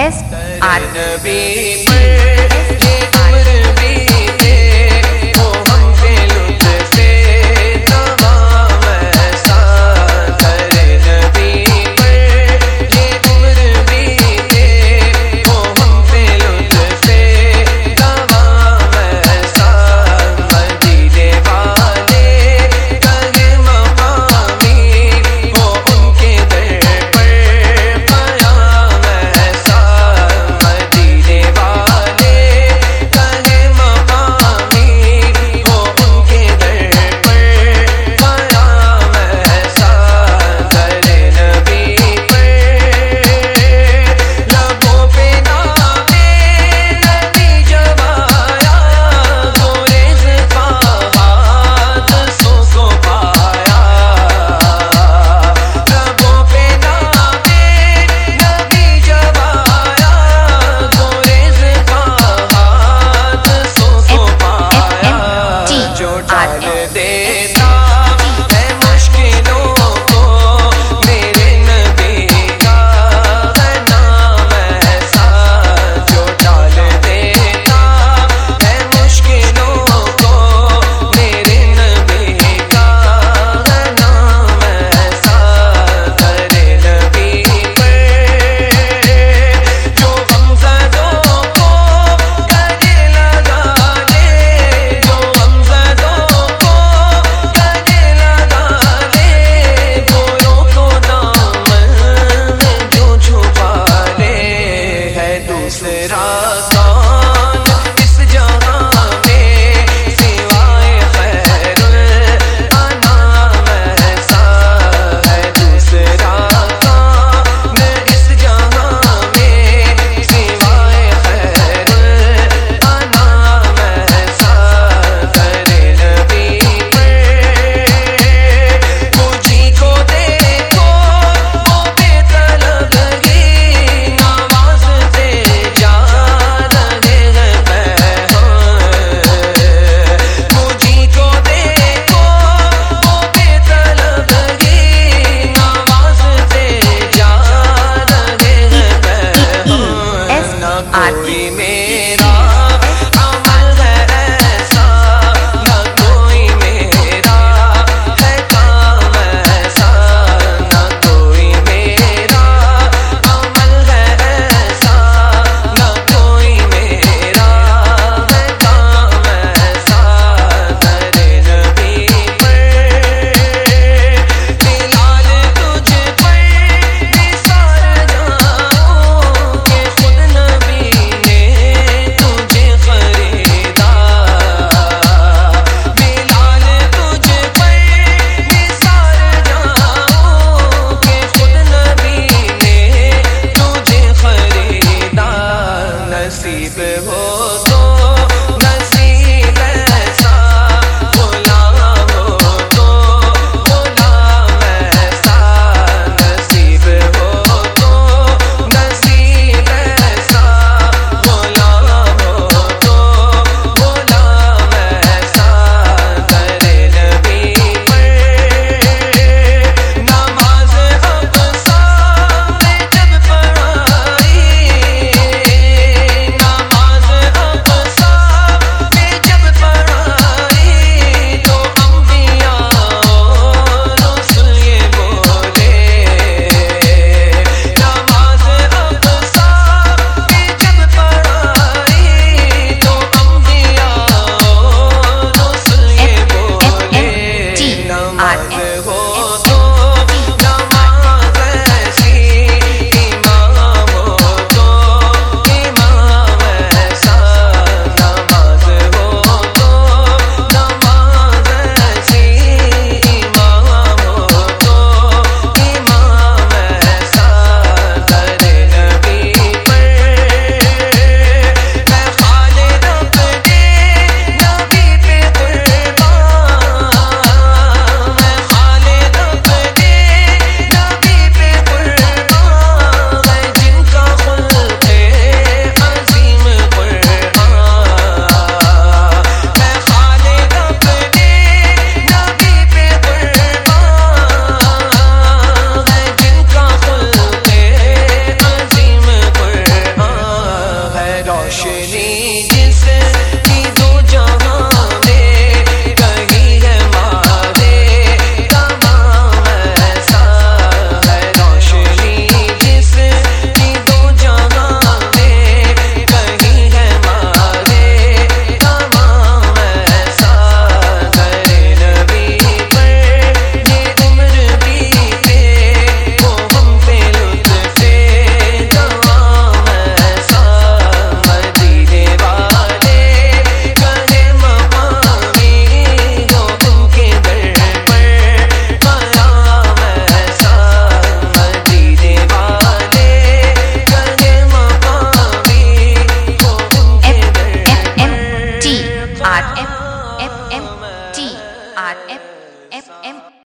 نبی پر یہ عمر بیتے وہ ہم پہ لطف تمام ایسا در نبی پر یہ عمر بیتے وہ ہم پہ لطف تمام ایسا مدینے والے کہے مقامی وہ ان کے در پر قیام ایسا مدینے والے کہے مقامی وہ ان کے در پر قیام ایسا در نبی پر لبوں پہ نام نبی جب آیا گریز پہاڑ سو کو پایا لبوں پہ نام نبی جب آیا گریز پہاڑ سو کو پایا جو ڈال دیتا ہے مشکلوں کو میرے نبی کا ہے نام ایسا جو ڈال دیتا ہے مشکلوں کو میرے نبی کا ہے نام ایسا در نبی پر جو غمزدوں کو گلے لگا لے جو غمزدوں کو گلے لگا لے گوروں کو دامن میں جو چھپا لے ہے دوسرا کون اس جہاں میں سوائے خیر الانام ایسا ہے دوسرا کون اس جہاں میں سوائے خیر الانام ایسا در نبی پر مجھی کو دیکھو وہ بے طلبگی نوازتے جا رہے ہیں مجھی کو دیکھو وہ بے طلبگی نوازتے جا رہے ہیں نہ کوئی